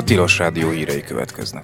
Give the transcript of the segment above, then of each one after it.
Tilos Rádió hírei következnek.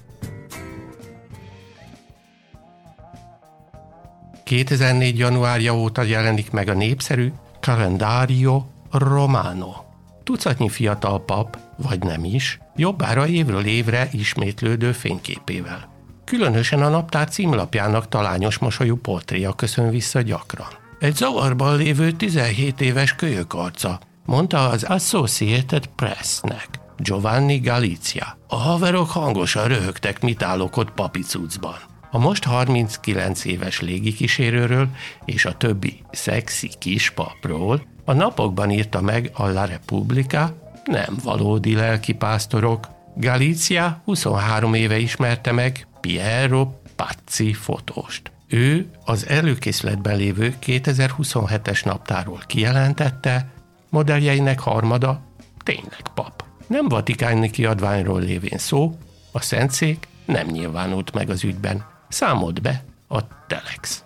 2004. januárja óta jelenik meg a népszerű Calendario Romano. Tucatnyi fiatal pap, vagy nem is, jobbára évről évre ismétlődő fényképével. Különösen a naptár címlapjának talányos mosolyú portréja köszön vissza gyakran. Egy zavarban lévő 17 éves kölyök arca, mondta az Associated Pressnek Giovanni Galizia. A haverok hangosan röhögtek, mit állok ott papicucban. A most 39 éves légikísérőről és a többi szexi kispapról a napokban írta meg a La Repubblica, nem valódi lelkipásztorok. Galizia 23 éve ismerte meg Piero Pazzi fotóst. Ő az előkészületben lévő 2027-es naptárról kijelentette, modelljeinek harmada tényleg pap. Nem vatikáni kiadványról lévén szó, a Szentszék nem nyilvánult meg az ügyben. Számolt be a Telex.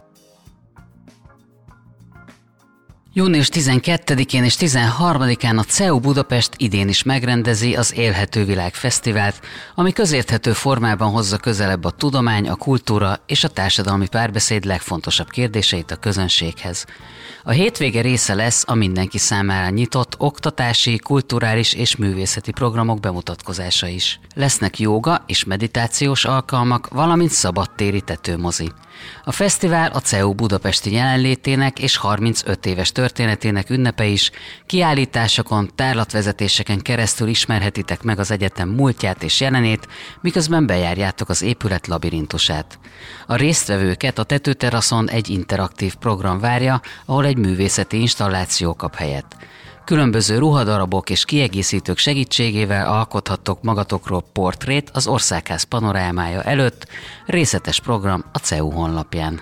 Június 12-én és 13-án a CEU Budapest idén is megrendezi az Élhető Világ Fesztivált, ami közérthető formában hozza közelebb a tudomány, a kultúra és a társadalmi párbeszéd legfontosabb kérdéseit a közönséghez. A hétvége része lesz a mindenki számára nyitott oktatási, kulturális és művészeti programok bemutatkozása is. Lesznek jóga és meditációs alkalmak, valamint szabadtéri tetőmozi. A fesztivál a CEU budapesti jelenlétének és 35 éves történetének ünnepe is, kiállításokon, tárlatvezetéseken keresztül ismerhetitek meg az egyetem múltját és jelenét, miközben bejárjátok az épület labirintusát. A résztvevőket a tetőteraszon egy interaktív program várja, ahol egy művészeti installáció kap helyet. Különböző ruhadarabok és kiegészítők segítségével alkothattok magatokról portrét az Országház panorámája előtt, részletes program a CEU honlapján.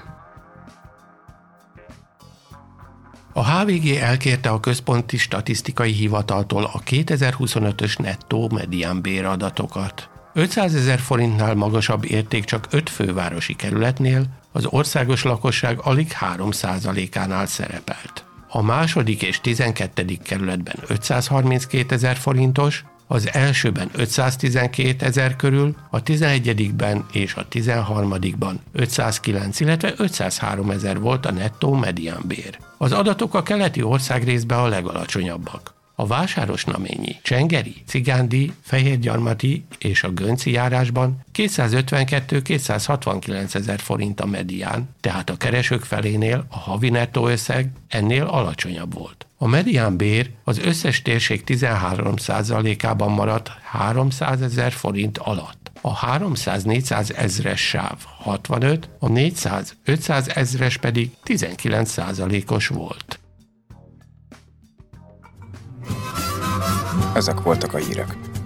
A HVG elkérte a Központi Statisztikai Hivataltól a 2025-ös nettó mediánbéradatokat. 500 000 forintnál magasabb érték csak 5 fővárosi kerületnél, az országos lakosság alig 3%-ánál szerepelt. A második és 12. kerületben 532 000 forintos, az elsőben 512 000 körül, a 11-ben és a 13-ban 509, illetve 503 000 volt a nettó mediánbér. Az adatok a keleti országrészben a legalacsonyabbak. A Vásárosnaményi, Csengeri, Cigándi, Fehérgyarmati és a Gönci járásban 252-269 000 forint a medián, tehát a keresők felénél a havi nettó összeg ennél alacsonyabb volt. A mediánbér az összes térség 13%-ában maradt 300 000 forint alatt. A 300-400 000-es sáv 65, a 400-500 000-es pedig 19%-os volt. Ezek voltak a hírek.